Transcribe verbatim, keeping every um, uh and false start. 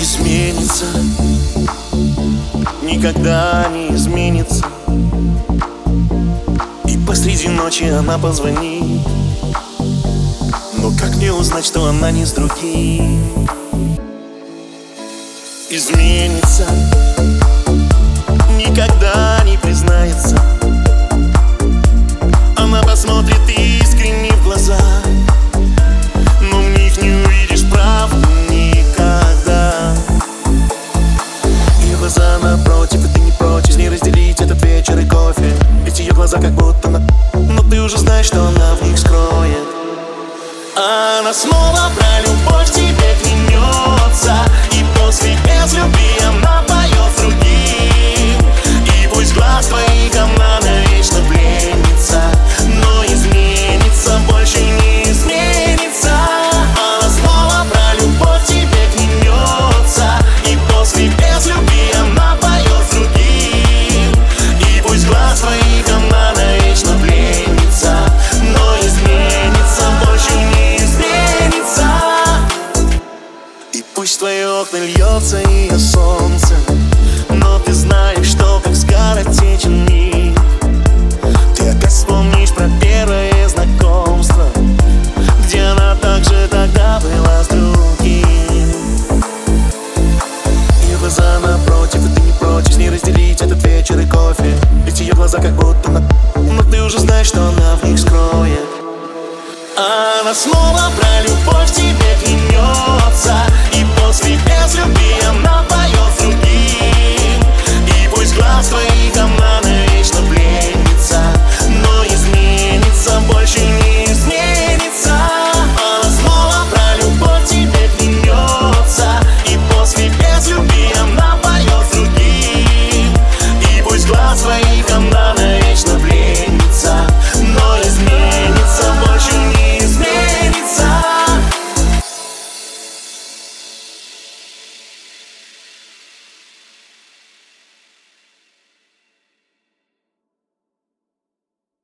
изменится, никогда не изменится. И посреди ночи она позвонит, но как мне узнать, что она не с другим? Изменится, никогда не признается. Она посмотрит искренне в глаза, но в них не увидишь правду никогда. Ее глаза напротив, и ты не прочь с ней разделить этот вечер и кофе. Ведь ее глаза как будто на... но ты уже знаешь, что она в них скроет. Она снова про любовь тебе клянется, и после без любви она поет с другим. И пусть глаз твоих она навечно пленница, но изменится, больше не изменится. Она снова про любовь тебе клянется, и после без любви она поет с другим. И пусть глаз твоих она навечно пленница, но изменится, больше не изменится. И пусть в твои окна льется ее солнце, но ты знаешь, что как скоротечен миг. Ты опять вспомнишь про первое знакомство, где она также тогда была с другим. Ее глаза напротив, и ты не прочь с ней разделить этот вечер и кофе. Ведь ее глаза как будто на... но ты уже знаешь, что она в них скроет. Она снова про любовь тебе клянется, и после без любви